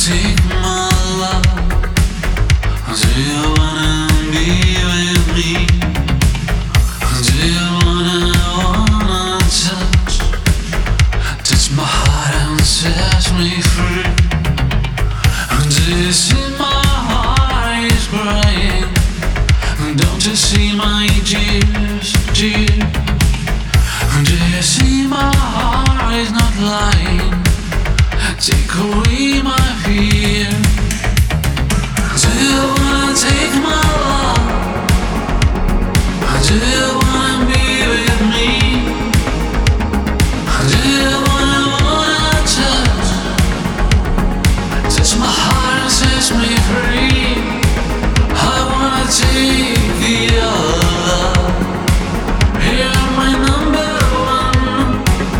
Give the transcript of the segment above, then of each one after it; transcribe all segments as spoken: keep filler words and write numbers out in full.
take my love? Do you wanna be with me? Do you wanna, wanna touch? Touch my heart and set me free. Do you see my heart is crying? Don't you see my tears, tears? Do you see my heart is not lying? Take away my fear. Do you wanna take my love? Do you wanna be with me? Do you wanna, wanna touch? Touch my heart and set me free. I wanna take your love. You're my number one.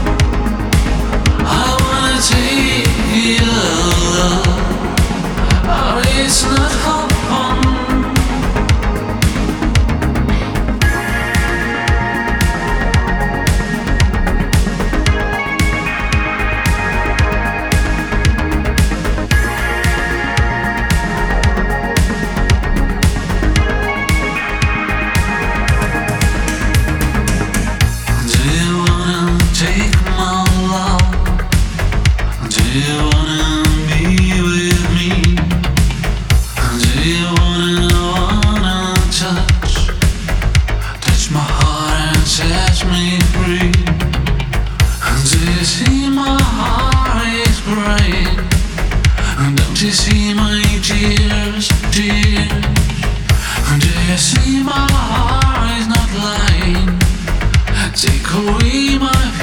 I wanna take your love. Oh, it's not fun. Do you wanna take my love? Do you wanna be with me? Do you wanna, wanna touch? Touch my heart and set me free. Do you see my heart is crying? Don't you see my tears, tears? Do you see my heart is not lying? Take away my